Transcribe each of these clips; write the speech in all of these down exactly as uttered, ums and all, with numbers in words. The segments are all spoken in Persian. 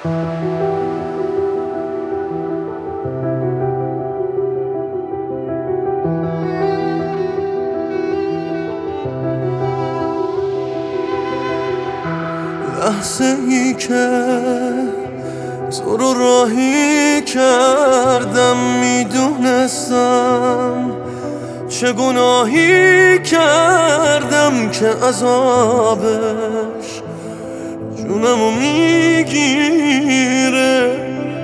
لحظه ای که تو رو راهی کردم میدونستم چه گناهی کردم که عذابش جونمو میگیره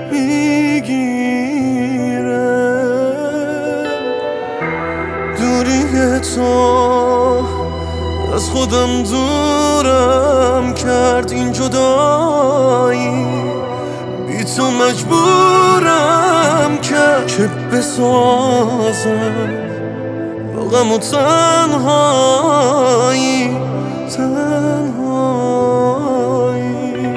میگیره. دوری تو از خودم دورم کرد، این جدایی بی تو مجبورم کرد که بسازم با غم و تنهایی تنهایی.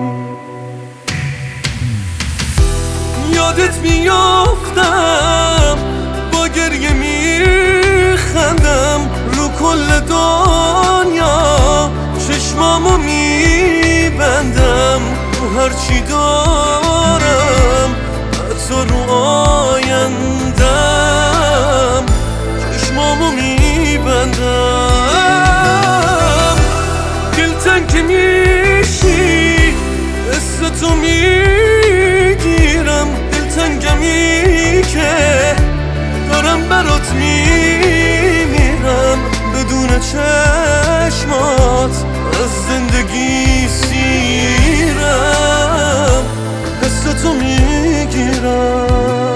یادت میافتم با گریه میخندم رو کل دنیا، چشمامو میبندم رو هرچی دارم، حتی رو آیندم چشمامو میبندم. دلتنگ که میشی حس تو میگیرم، دلتنگمی که دارم برات میمیرم، بدون چشمات از زندگی سیرم، حس تو میگیرم.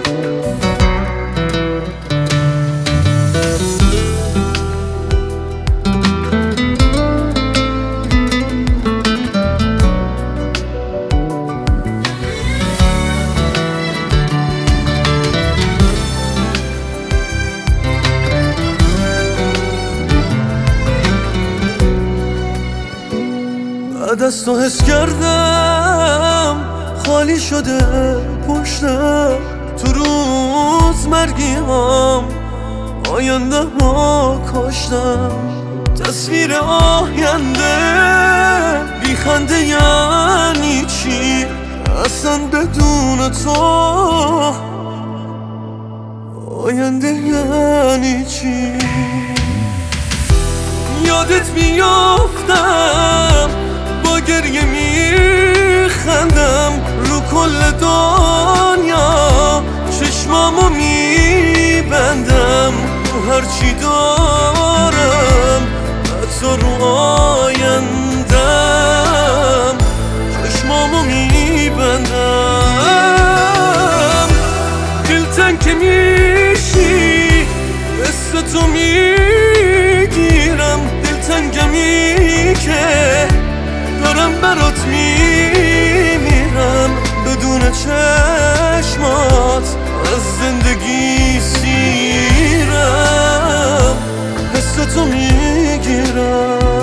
بعد از تو حس کردم خالی شده پشتم، تو روز مرگیام آینده ما کاشتم. تصویر آینده بی خنده یعنی چی اصلا بدون تو؟ آینده یعنی چی؟ یادت میافتم با گریه میخندم رو کل دنیا، چشمامو میبندم رو هرچی دارم، حتی رو آیندم چشمامو میبندم. دلتنگ که میشی حس تو میگیرم، دلتنگمی که دارم برات میمیرم، بدون چشمات از زندگی سیرم، حس تو میگیرم.